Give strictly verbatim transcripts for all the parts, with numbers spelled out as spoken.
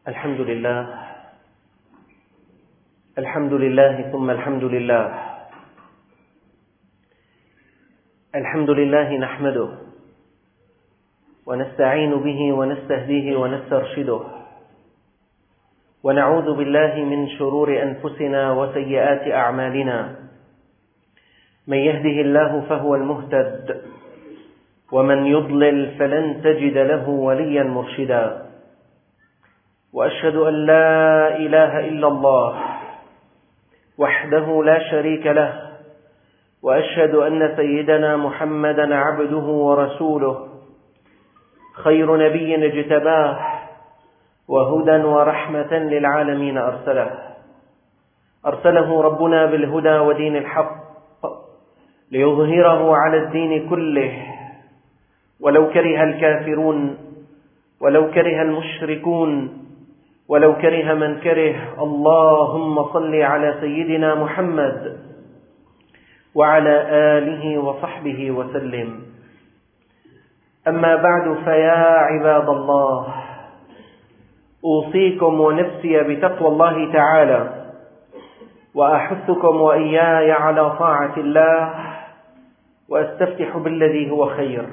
الحمد لله الحمد لله ثم الحمد لله الحمد لله نحمده ونستعين به ونستهديه ونسترشده ونعوذ بالله من شرور أنفسنا وسيئات أعمالنا. من يهده الله فهو المهتد ومن يضلل فلن تجد له وليا مرشدا. وأشهد أن لا إله إلا الله وحده لا شريك له، وأشهد أن سيدنا محمدا عبده ورسوله، خير نبي اجتباه وهدى ورحمة للعالمين أرسله أرسله ربنا بالهدى ودين الحق ليظهره على الدين كله ولو كره الكافرون ولو كره المشركون ولو كره من كره. اللهم صل على سيدنا محمد وعلى آله وصحبه وسلم. أما بعد، فيا عباد الله، أوصيكم ونفسي بتقوى الله تعالى، وأحثكم وإياي على طاعة الله، وأستفتح بالذي هو خير.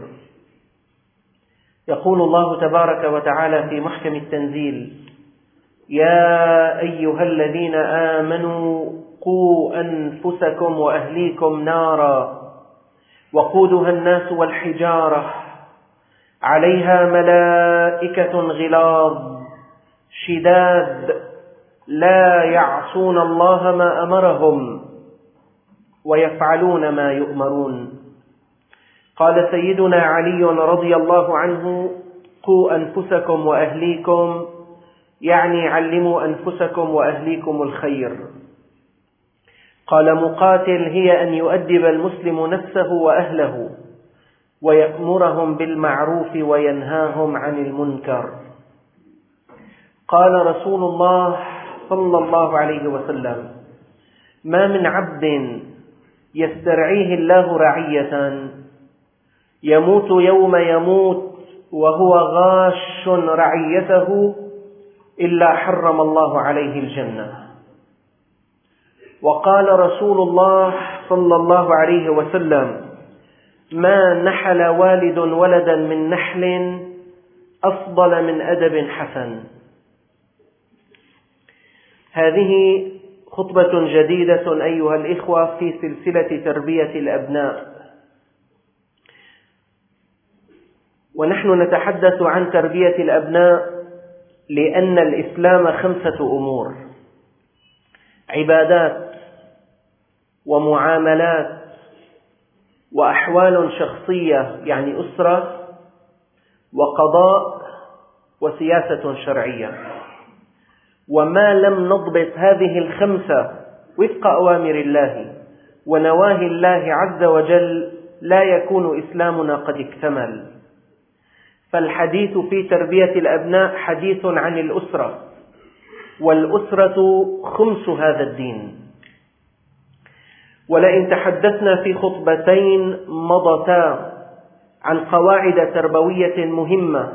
يقول الله تبارك وتعالى في محكم التنزيل: يا أيها الذين آمنوا قوا أنفسكم وأهليكم نارا وقودها الناس والحجارة عليها ملائكة غلاظ شداد لا يعصون الله ما أمرهم ويفعلون ما يؤمرون. قال سيدنا علي رضي الله عنه: قوا أنفسكم وأهليكم، يعني علموا أنفسكم وأهليكم الخير. قال مقاتل: هي أن يؤدب المسلم نفسه وأهله ويأمرهم بالمعروف وينهاهم عن المنكر. قال رسول الله صلى الله عليه وسلم: ما من عبد يسترعيه الله رعية يموت يوم يموت وهو غاش رعيته إلا حرم الله عليه الجنة. وقال رسول الله صلى الله عليه وسلم: ما نحل والد ولدا من نحل أفضل من أدب حسن. هذه خطبة جديدة أيها الإخوة في سلسلة تربية الأبناء، ونحن نتحدث عن تربية الأبناء لأن الإسلام خمسة أمور: عبادات ومعاملات وأحوال شخصية يعني أسرة، وقضاء وسياسة شرعية. وما لم نضبط هذه الخمسة وفق أوامر الله ونواهي الله عز وجل لا يكون إسلامنا قد اكتمل. فالحديث في تربية الأبناء حديث عن الأسرة، والأسرة خمس هذا الدين. ولئن تحدثنا في خطبتين مضتا عن قواعد تربوية مهمة،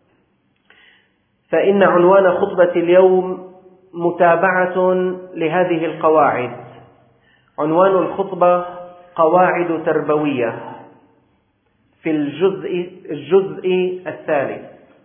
فإن عنوان خطبة اليوم متابعة لهذه القواعد. عنوان الخطبة: قواعد تربوية، في الجزء, الجزء الثالث.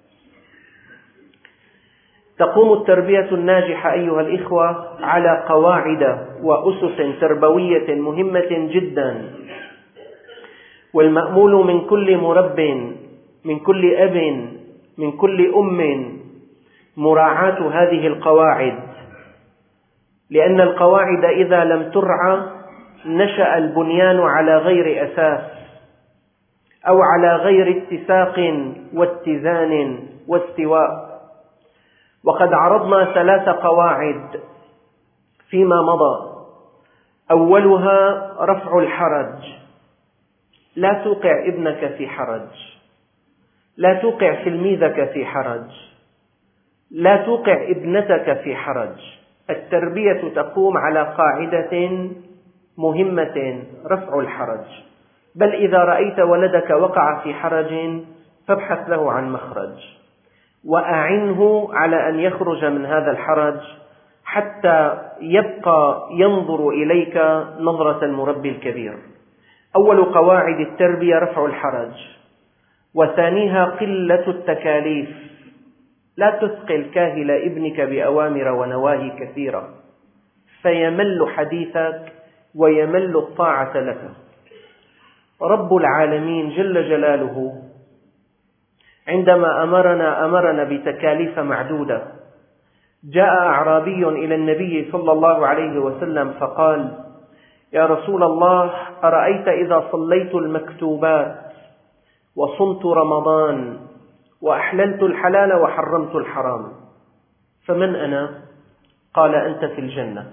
تقوم التربية الناجحة أيها الإخوة على قواعد وأسس تربوية مهمة جدا، والمأمول من كل مرب، من كل أب، من كل أم مراعاة هذه القواعد، لأن القواعد إذا لم ترعى نشأ البنيان على غير أساس أو على غير اتساق واتزان واستواء. وقد عرضنا ثلاث قواعد فيما مضى. أولها رفع الحرج: لا توقع ابنك في حرج، لا توقع تلميذك في حرج، لا توقع ابنتك في حرج. التربية تقوم على قاعدة مهمة: رفع الحرج. بل إذا رأيت ولدك وقع في حرج فابحث له عن مخرج. وأعنه على أن يخرج من هذا الحرج حتى يبقى ينظر إليك نظرة المربي الكبير. أول قواعد التربية رفع الحرج، وثانيها قلة التكاليف. لا تثقل كاهل ابنك بأوامر ونواهي كثيرة فيمل حديثك ويمل الطاعة لك. رب العالمين جل جلاله عندما أمرنا أمرنا بتكاليف معدودة. جاء أعرابي إلى النبي صلى الله عليه وسلم فقال: يا رسول الله، أرأيت إذا صليت المكتوبات وصمت رمضان وأحللت الحلال وحرمت الحرام فمن أنا؟ قال: أنت في الجنة.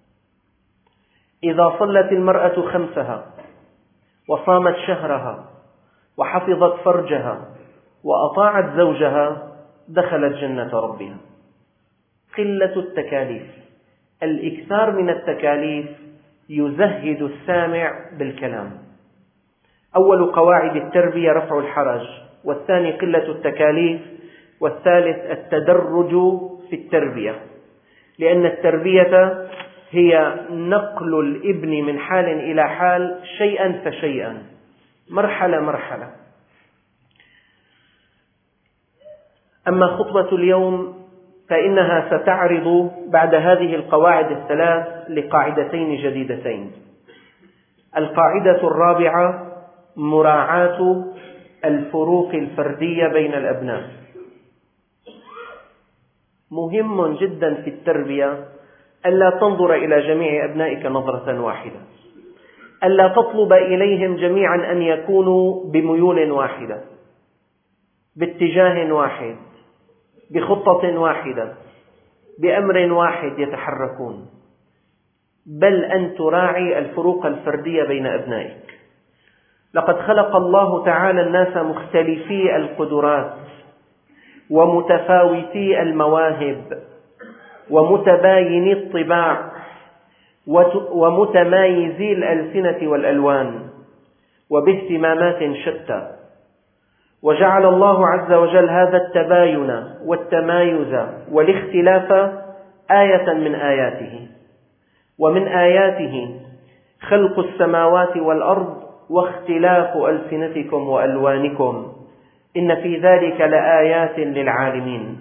إذا صلت المرأة خمسها وصامت شهرها وحفظت فرجها وأطاعت زوجها دخلت جنة ربها. قلة التكاليف، الإكثار من التكاليف يزهد السامع بالكلام. أول قواعد التربية رفع الحرج، والثاني قلة التكاليف، والثالث التدرج في التربية، لأن التربية هي نقل الابن من حال إلى حال شيئا فشيئا، مرحلة مرحلة. أما خطبة اليوم فإنها ستعرض بعد هذه القواعد الثلاث لقاعدتين جديدتين. القاعدة الرابعة مراعاة الفروق الفردية بين الأبناء. مهم جدا في التربية ألا تنظر إلى جميع أبنائك نظرة واحدة، ألا تطلب إليهم جميعا أن يكونوا بميول واحدة، باتجاه واحد، بخطة واحدة، بأمر واحد يتحركون، بل أن تراعي الفروق الفردية بين أبنائك. لقد خلق الله تعالى الناس مختلفي القدرات ومتفاوتي المواهب ومتبايني الطباع ومتمايزي الألسنة والألوان وباهتمامات شتى، وجعل الله عز وجل هذا التباين والتمايز والاختلاف آية من آياته. ومن آياته خلق السماوات والأرض واختلاف ألسنتكم وألوانكم إن في ذلك لآيات للعالمين.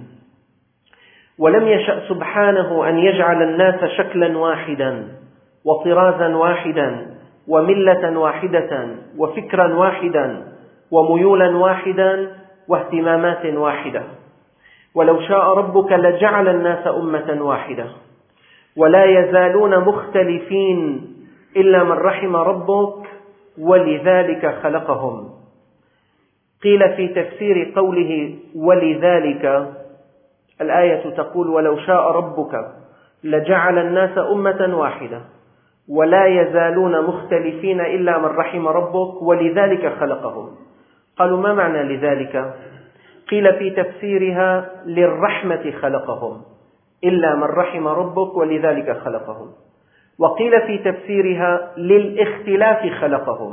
ولم يشأ سبحانه أن يجعل الناس شكلا واحدا وطرازا واحدا وملة واحدة وفكرا واحدا وميولا واحدا واهتمامات واحدة. ولو شاء ربك لجعل الناس أمة واحدة ولا يزالون مختلفين إلا من رحم ربك ولذلك خلقهم. قيل في تفسير قوله ولذلك، الآية تقول: ولو شاء ربك لجعل الناس أمة واحدة ولا يزالون مختلفين إلا من رحم ربك ولذلك خلقهم. قالوا: ما معنى لذلك؟ قيل في تفسيرها: للرحمة خلقهم إلا من رحم ربك ولذلك خلقهم. وقيل في تفسيرها: للاختلاف خلقهم.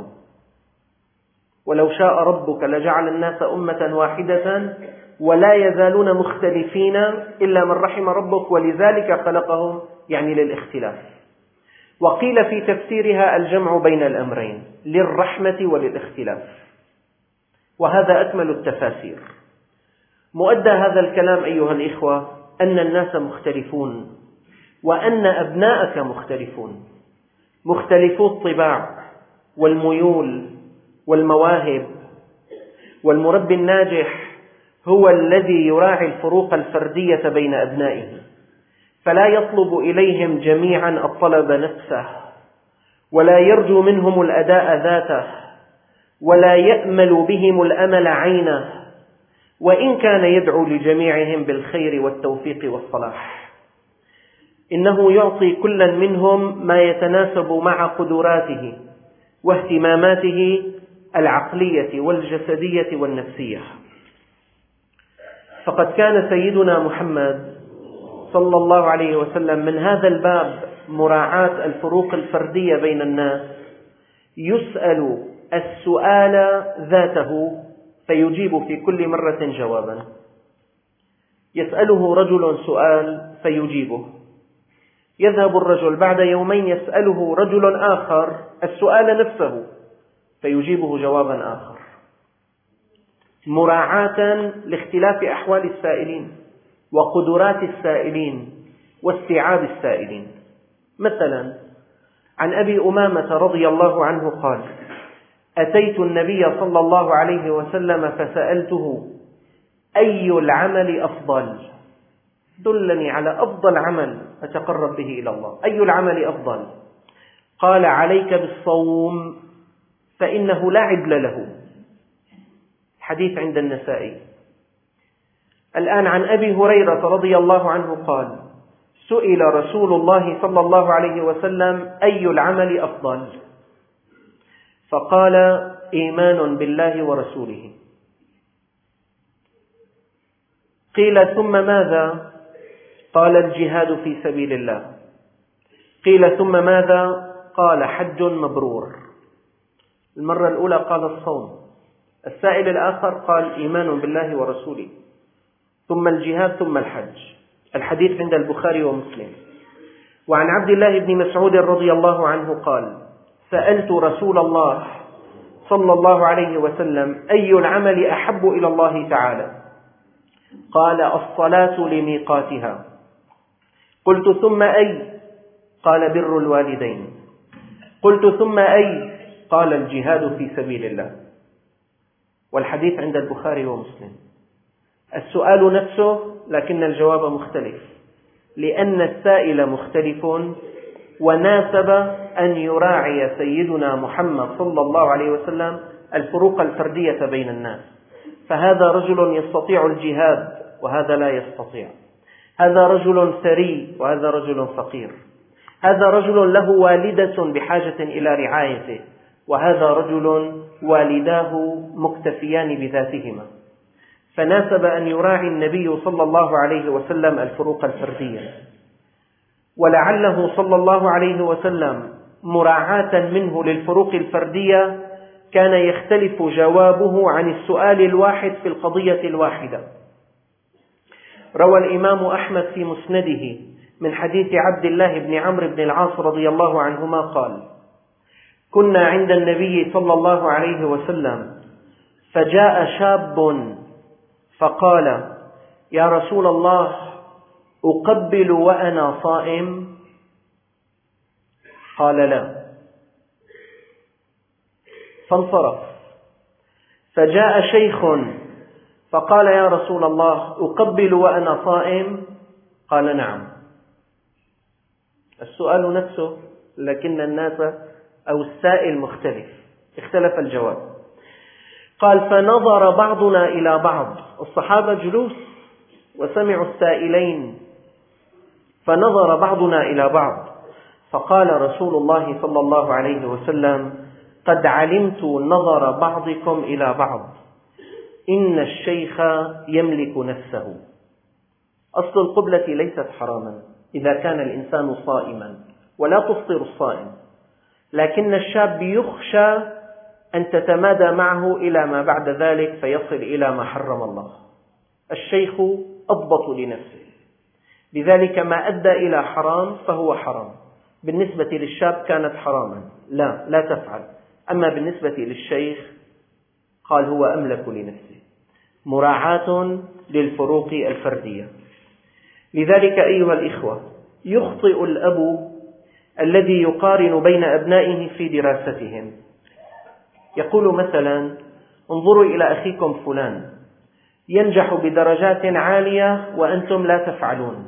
ولو شاء ربك لجعل الناس أمة واحدة ولا يزالون مختلفين إلا من رحم ربك ولذلك خلقهم، يعني للاختلاف. وقيل في تفسيرها: الجمع بين الأمرين، للرحمة وللاختلاف. وهذا أكمل التفاسير. مؤدى هذا الكلام أيها الإخوة أن الناس مختلفون، وأن أبناءك مختلفون، مختلفو الطباع والميول والمواهب. والمربي الناجح هو الذي يراعي الفروق الفردية بين أبنائه، فلا يطلب إليهم جميعا الطلب نفسه، ولا يرجو منهم الأداء ذاته، ولا يأمل بهم الأمل عينه، وإن كان يدعو لجميعهم بالخير والتوفيق والصلاح. إنه يعطي كلا منهم ما يتناسب مع قدراته واهتماماته العقلية والجسدية والنفسية. فقد كان سيدنا محمد صلى الله عليه وسلم من هذا الباب، مراعاة الفروق الفردية بين الناس، يسأل السؤال ذاته فيجيب في كل مرة جوابا. يسأله رجل سؤال فيجيبه، يذهب الرجل بعد يومين يسأله رجل آخر السؤال نفسه فيجيبه جوابا آخر، مراعاة لاختلاف أحوال السائلين وقدرات السائلين واستيعاب السائلين. مثلا عن أبي أمامة رضي الله عنه قال: أتيت النبي صلى الله عليه وسلم فسألته: أي العمل أفضل؟ دلني على أفضل عمل أتقرب به إلى الله، أي العمل أفضل؟ قال: عليك بالصوم فإنه لا عدل له. حديث عند النسائي. الآن عن أبي هريرة رضي الله عنه قال: سئل رسول الله صلى الله عليه وسلم: أي العمل أفضل؟ فقال: إيمان بالله ورسوله. قيل: ثم ماذا؟ قال: الجهاد في سبيل الله. قيل: ثم ماذا؟ قال: حج مبرور. المرة الأولى قال الصوم، السائل الآخر قال: إيمان بالله ورسوله، ثم الجهاد، ثم الحج. الحديث عند البخاري ومسلم. وعن عبد الله بن مسعود رضي الله عنه قال: سألت رسول الله صلى الله عليه وسلم: أي العمل أحب إلى الله تعالى؟ قال: الصلاة لميقاتها. قلت: ثم أي؟ قال: بر الوالدين. قلت: ثم أي؟ قال: الجهاد في سبيل الله. والحديث عند البخاري ومسلم. السؤال نفسه لكن الجواب مختلف، لأن السائل مختلف، وناسب أن يراعي سيدنا محمد صلى الله عليه وسلم الفروق الفردية بين الناس. فهذا رجل يستطيع الجهاد وهذا لا يستطيع، هذا رجل ثري وهذا رجل فقير، هذا رجل له والدة بحاجة إلى رعايته وهذا رجل والداه مكتفيان بذاتهما. فناسب أن يراعي النبي صلى الله عليه وسلم الفروق الفردية. ولعله صلى الله عليه وسلم مراعاة منه للفروق الفردية كان يختلف جوابه عن السؤال الواحد في القضية الواحدة. روى الإمام أحمد في مسنده من حديث عبد الله بن عمرو بن العاص رضي الله عنهما قال: كنا عند النبي صلى الله عليه وسلم فجاء شاب فقال: يا رسول الله، أقبل وأنا صائم؟ قال: لا. فانصرف. فجاء شيخ فقال: يا رسول الله، أقبل وأنا صائم؟ قال: نعم. السؤال نفسه لكن الناس أو السائل مختلف، اختلف الجواب. قال: فنظر بعضنا إلى بعض، الصحابة جلوس وسمعوا السائلين، فنظر بعضنا إلى بعض فقال رسول الله صلى الله عليه وسلم: قد علمت نظر بعضكم إلى بعض، إن الشيخ يملك نفسه. أصل القبلة ليست حراما إذا كان الإنسان صائما، ولا تفطر الصائم، لكن الشاب يخشى أن تتمادى معه إلى ما بعد ذلك فيصل إلى ما حرم الله. الشيخ أضبط لنفسه، لذلك ما أدى إلى حرام فهو حرام. بالنسبة للشاب كانت حراما، لا لا تفعل. أما بالنسبة للشيخ قال هو أملك لنفسه، مراعاة للفروق الفردية. لذلك أيها الإخوة، يخطئ الأب الذي يقارن بين أبنائه في دراستهم. يقول مثلا: انظروا إلى أخيكم فلان ينجح بدرجات عالية وأنتم لا تفعلون.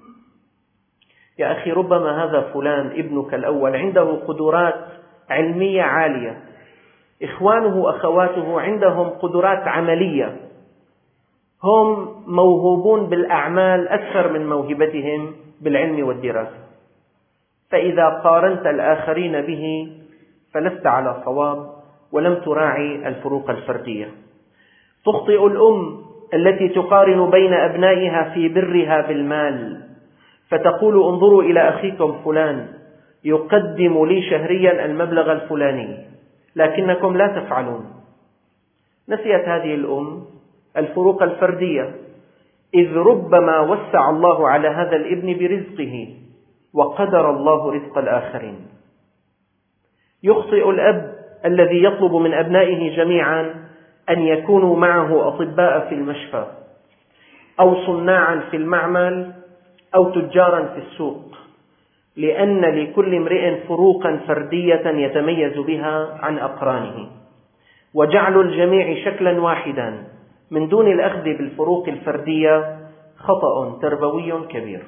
يا أخي، ربما هذا فلان ابنك الأول عنده قدرات علمية عالية، إخوانه وأخواته عندهم قدرات عملية، هم موهوبون بالأعمال أكثر من موهبتهم بالعلم والدراسة. فإذا قارنت الآخرين به فلست على صواب ولم تراعي الفروق الفردية. تخطئ الأم التي تقارن بين أبنائها في برها بالمال، فتقول: انظروا إلى أخيكم فلان يقدم لي شهريا المبلغ الفلاني لكنكم لا تفعلون. نسيت هذه الأم الفروق الفردية. إذ ربما وسع الله على هذا الابن برزقه وقدر الله رزق الآخرين. يخطئ الأب الذي يطلب من أبنائه جميعا أن يكونوا معه أطباء في المشفى أو صناعا في المعمل أو تجارا في السوق، لأن لكل امرئ فروقا فردية يتميز بها عن أقرانه، وجعل الجميع شكلا واحدا من دون الأخذ بالفروق الفردية خطأ تربوي كبير.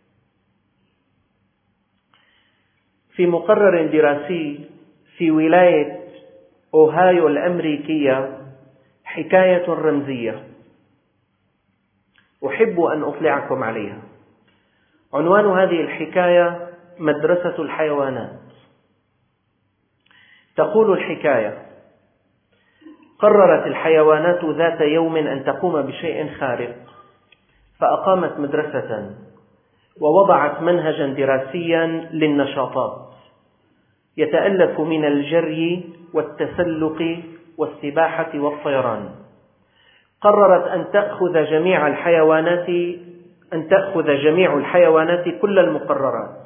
في مقرر دراسي في ولاية أوهايو الأمريكية حكاية رمزية أحب أن أطلعكم عليها. عنوان هذه الحكاية مدرسة الحيوانات. تقول الحكاية: قررت الحيوانات ذات يوم أن تقوم بشيء خارق، فأقامت مدرسة ووضعت منهجا دراسيا للنشاطات يتألف من الجري والتسلق والسباحة والطيران. قررت أن تأخذ جميع الحيوانات أن تأخذ جميع الحيوانات كل المقررات.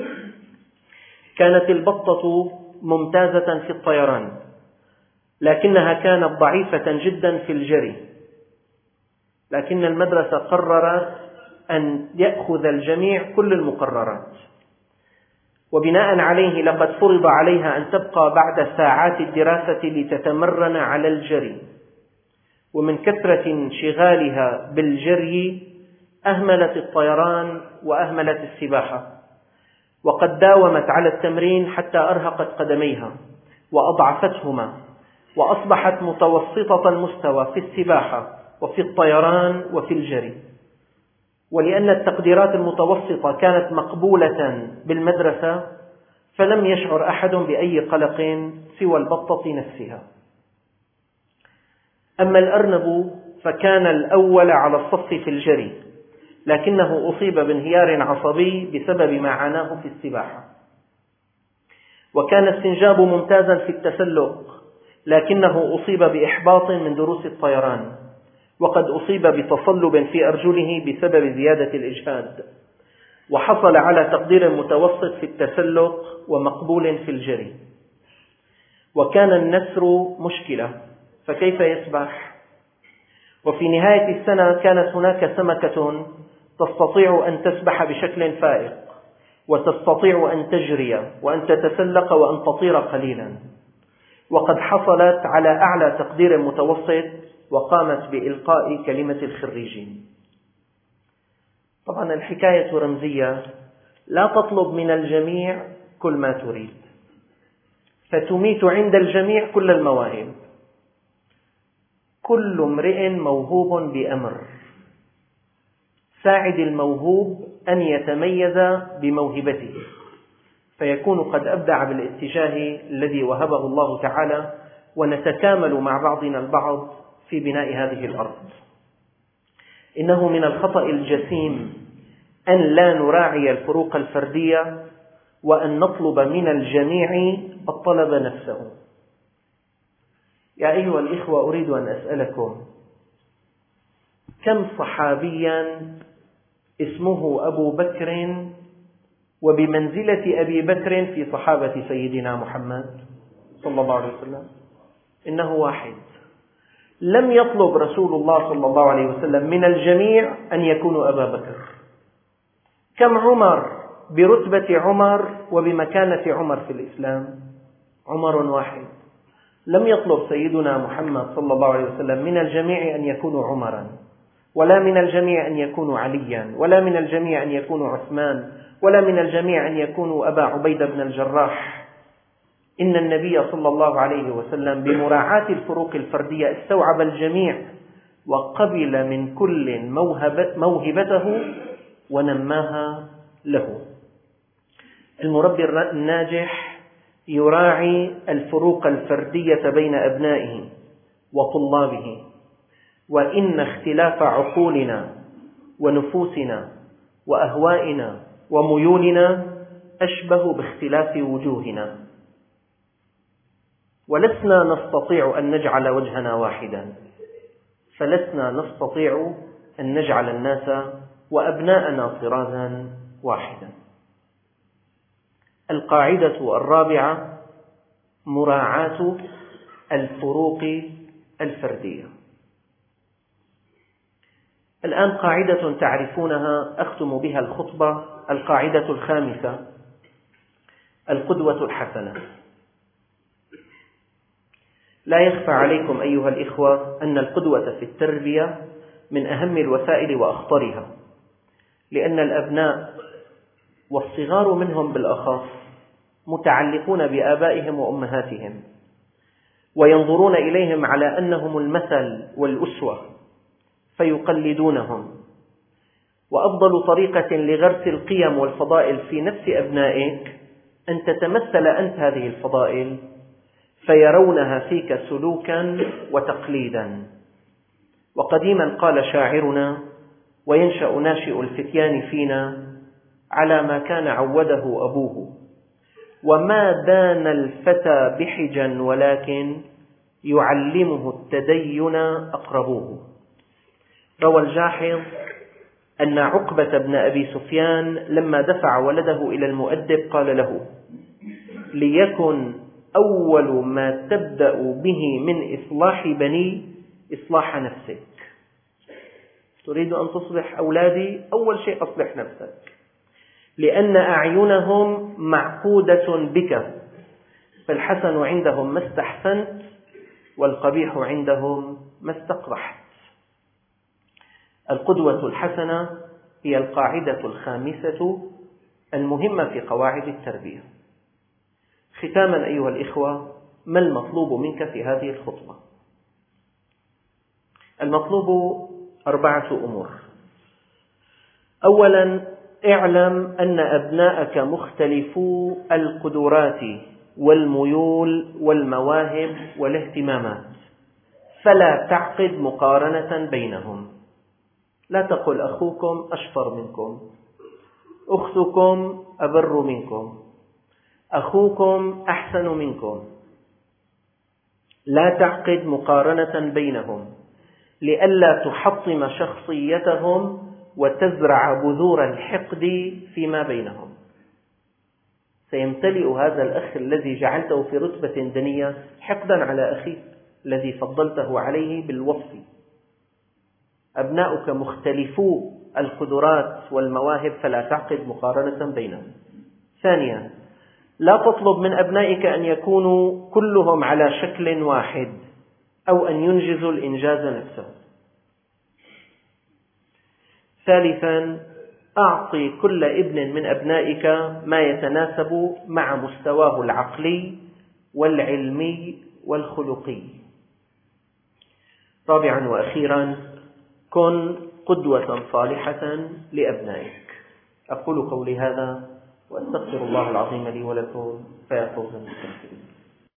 كانت البطة ممتازة في الطيران، لكنها كانت ضعيفة جدا في الجري، لكن المدرسة قررت أن يأخذ الجميع كل المقررات، وبناء عليه لقد فرض عليها أن تبقى بعد ساعات الدراسة لتتمرن على الجري، ومن كثرة انشغالها بالجري أهملت الطيران وأهملت السباحة، وقد داومت على التمرين حتى أرهقت قدميها وأضعفتهما، وأصبحت متوسطة المستوى في السباحة وفي الطيران وفي الجري. ولأن التقديرات المتوسطة كانت مقبولة بالمدرسة، فلم يشعر أحد بأي قلق سوى البطة نفسها. أما الأرنب فكان الأول على الصف في الجري، لكنه أصيب بانهيار عصبي بسبب ما عاناه في السباحة. وكان السنجاب ممتازا في التسلق، لكنه أصيب بإحباط من دروس الطيران، وقد أصيب بتصلب في أرجله بسبب زيادة الإجهاد، وحصل على تقدير متوسط في التسلق ومقبول في الجري. وكان النسر مشكلة، فكيف يسبح؟ وفي نهاية السنة كانت هناك سمكة تستطيع أن تسبح بشكل فائق، وتستطيع أن تجري وأن تتسلق وأن تطير قليلا، وقد حصلت على أعلى تقدير متوسط وقامت بإلقاء كلمة الخريجين. طبعا الحكاية رمزية، لا تطلب من الجميع كل ما تريد، فتميت عند الجميع كل المواهب. كل امرئ موهوب بأمر، ساعد الموهوب أن يتميز بموهبته، فيكون قد أبدع بالاتجاه الذي وهبه الله تعالى، ونتكامل مع بعضنا البعض في بناء هذه الأرض. إنه من الخطأ الجسيم أن لا نراعي الفروق الفردية، وأن نطلب من الجميع الطلب نفسه. يا أيها الإخوة، أريد أن أسألكم: كم صحابيا اسمه أبو بكر وبمنزلة أبي بكر في صحابة سيدنا محمد صلى الله عليه وسلم؟ إنه واحد. لم يطلب رسول الله صلى الله عليه وسلم من الجميع أن يكونوا أبا بكر. كم عمر برتبة عمر وبمكانة عمر في الإسلام؟ عمر واحد. لم يطلب سيدنا محمد صلى الله عليه وسلم من الجميع أن يكونوا عمرا، ولا من الجميع أن يكونوا عليا، ولا من الجميع أن يكونوا عثمان، ولا من الجميع أن يكونوا أبا عبيدة بن الجراح. إن النبي صلى الله عليه وسلم بمراعاة الفروق الفردية استوعب الجميع، وقبل من كل موهبته ونماها له. المربي الناجح يراعي الفروق الفردية بين أبنائه وطلابه، وإن اختلاف عقولنا ونفوسنا وأهوائنا وميولنا أشبه باختلاف وجوهنا، ولسنا نستطيع أن نجعل وجهنا واحدا، فلسنا نستطيع أن نجعل الناس وأبناءنا طرازا واحدا. القاعدة الرابعة مراعاة الفروق الفردية. الآن قاعدة تعرفونها أختم بها الخطبة، القاعدة الخامسة: القدوة الحسنة. لا يخفى عليكم أيها الإخوة أن القدوة في التربية من أهم الوسائل وأخطرها، لأن الأبناء والصغار منهم بالأخص متعلقون بآبائهم وأمهاتهم، وينظرون إليهم على أنهم المثل والأسوة فيقلدونهم. وأفضل طريقة لغرس القيم والفضائل في نفس أبنائك أن تتمثل أنت هذه الفضائل فيرونها فيك سلوكا وتقليدا. وقديما قال شاعرنا: وينشأ ناشئ الفتيان فينا على ما كان عوده أبوه، وما دان الفتى بحجا ولكن يعلمه التدين أقربوه. روى الجاحظ أن عقبة بن أبي سفيان لما دفع ولده إلى المؤدب قال له: ليكن أول ما تبدأ به من إصلاح بني إصلاح نفسك. تريد أن تصلح أولادي؟ أول شيء أصلح نفسك، لأن أعينهم معقودة بك، فالحسن عندهم ما استحسنت والقبيح عندهم ما استقبحت. القدوة الحسنة هي القاعدة الخامسة المهمة في قواعد التربية. ختاما أيها الإخوة، ما المطلوب منك في هذه الخطبة؟ المطلوب أربعة أمور. أولا، اعلم أن أبناءك مختلفو القدرات والميول والمواهب والاهتمامات، فلا تعقد مقارنة بينهم. لا تقل أخوكم أشطر منكم، أختكم أبر منكم، أخوكم أحسن منكم. لا تعقد مقارنة بينهم لئلا تحطم شخصيتهم وتزرع بذور الحقد فيما بينهم. سيمتلئ هذا الأخ الذي جعلته في رتبة دنية حقدا على أخيك الذي فضلته عليه بالوصف. أبناؤك مختلفو القدرات والمواهب، فلا تعقد مقارنة بينهم. ثانيا، لا تطلب من أبنائك أن يكونوا كلهم على شكل واحد أو أن ينجزوا الإنجاز نفسه. ثالثا، أعطي كل ابن من أبنائك ما يتناسب مع مستواه العقلي والعلمي والخلقي. رابعا وأخيرا، كن قدوة صالحة لأبنائك. أقول قولي هذا وأستغفر الله العظيم لي ولكم فيا فوز المستغفرين.